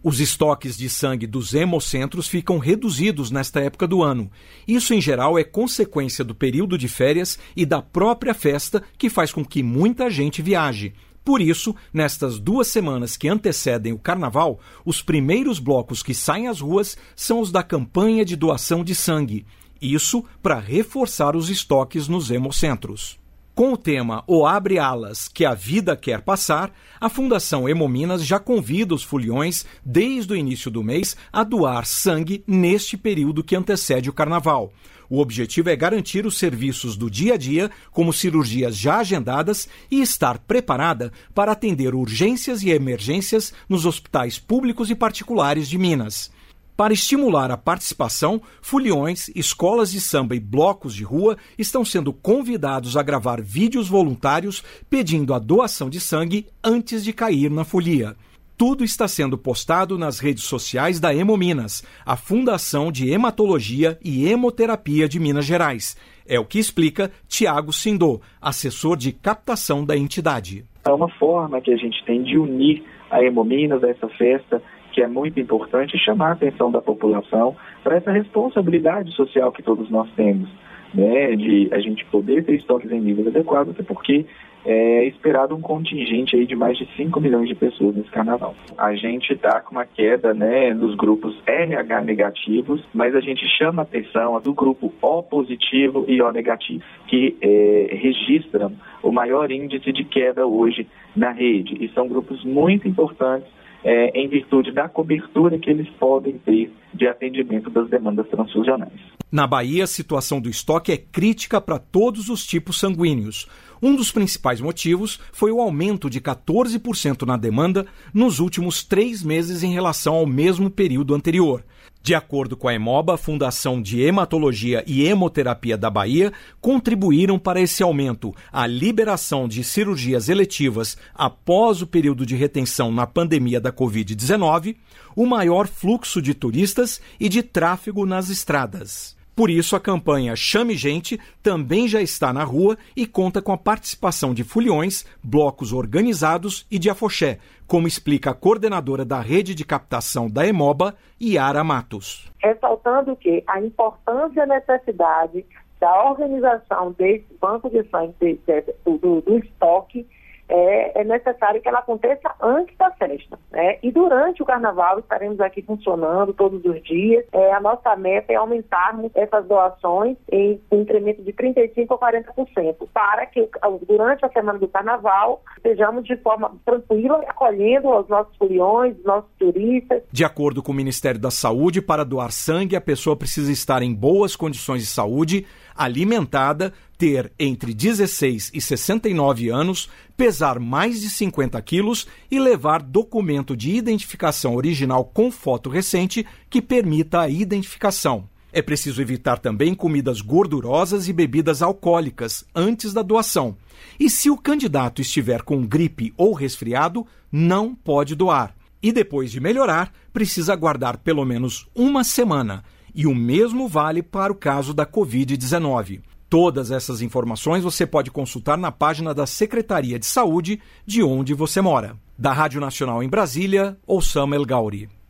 Os estoques de sangue dos hemocentros ficam reduzidos nesta época do ano. Isso, em geral, é consequência do período de férias e da própria festa, que faz com que muita gente viaje. Por isso, nestas 2 semanas que antecedem o Carnaval, os primeiros blocos que saem às ruas são os da campanha de doação de sangue. Isso para reforçar os estoques nos hemocentros. Com o tema O Abre Alas, que a vida quer passar, a Fundação Hemominas já convida os foliões, desde o início do mês, a doar sangue neste período que antecede o Carnaval. O objetivo é garantir os serviços do dia a dia, como cirurgias já agendadas, e estar preparada para atender urgências e emergências nos hospitais públicos e particulares de Minas. Para estimular a participação, foliões, escolas de samba e blocos de rua estão sendo convidados a gravar vídeos voluntários pedindo a doação de sangue antes de cair na folia. Tudo está sendo postado nas redes sociais da Hemominas, a Fundação de Hematologia e Hemoterapia de Minas Gerais. É o que explica Tiago Sindô, assessor de captação da entidade. É uma forma que a gente tem de unir a Hemominas a essa festa, que é muito importante, chamar a atenção da população para essa responsabilidade social que todos nós temos, né, de a gente poder ter estoques em nível adequado, até porque é esperado um contingente aí de mais de 5 milhões de pessoas nesse Carnaval. A gente está com uma queda, né, nos grupos RH negativos, mas a gente chama a atenção do grupo O positivo e O negativo, que registram o maior índice de queda hoje na rede, e são grupos muito importantes em virtude da cobertura que eles podem ter de atendimento das demandas transfusionais. Na Bahia, a situação do estoque é crítica para todos os tipos sanguíneos. Um dos principais motivos foi o aumento de 14% na demanda nos últimos 3 meses em relação ao mesmo período anterior. De acordo com a Hemoba, a Fundação de Hematologia e Hemoterapia da Bahia, contribuíram para esse aumento a liberação de cirurgias eletivas após o período de retenção na pandemia da Covid-19, o maior fluxo de turistas e de tráfego nas estradas. Por isso, a campanha Chame Gente também já está na rua e conta com a participação de foliões, blocos organizados e de afoxé, como explica a coordenadora da rede de captação da Hemoba, Yara Matos. Ressaltando que a importância e a necessidade da organização desse banco de sangue, do estoque, é necessário que ela aconteça antes da festa, né? E durante o Carnaval estaremos aqui funcionando todos os dias. A nossa meta é aumentarmos essas doações em um incremento de 35% a 40%, para que durante a semana do Carnaval estejamos de forma tranquila, acolhendo os nossos foliões, os nossos turistas. De acordo com o Ministério da Saúde, para doar sangue, a pessoa precisa estar em boas condições de saúde, alimentada, ter entre 16 e 69 anos, pesar mais de 50 quilos e levar documento de identificação original com foto recente que permita a identificação. É preciso evitar também comidas gordurosas e bebidas alcoólicas antes da doação. E se o candidato estiver com gripe ou resfriado, não pode doar. E depois de melhorar, precisa aguardar pelo menos 1 semana. E o mesmo vale para o caso da Covid-19. Todas essas informações você pode consultar na página da Secretaria de Saúde de onde você mora. Da Rádio Nacional em Brasília, Osama El Gauri.